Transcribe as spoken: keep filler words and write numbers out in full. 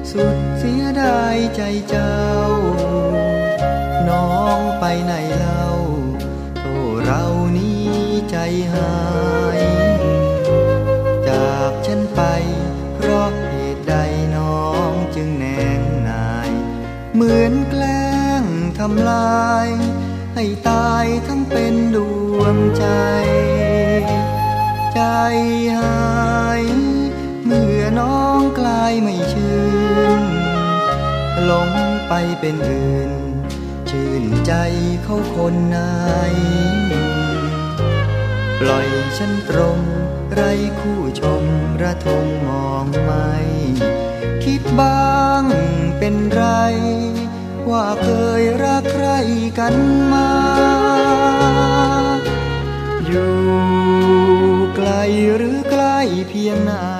สุดเสียดายใจเจ้าน้องไปไหนเล่าโอ้เรานี้ใจหายจากฉันไปเพราะเหตุใดน้องจึงแนงนายเหมือนแกล้งทำลายให้ตายทั้งเป็นดวงใจใจหายเมื่อน้องกลายไม่ชื่นหลงไปเป็นอื่นชื่นใจเขาคนไหนปล่อยฉันตรงไร้คู่ชมระทมมองไม่คิดบ้างเป็นไรว่าเคยรักใครกันมาอยู่ไกลหรือใกล้เพียงไหน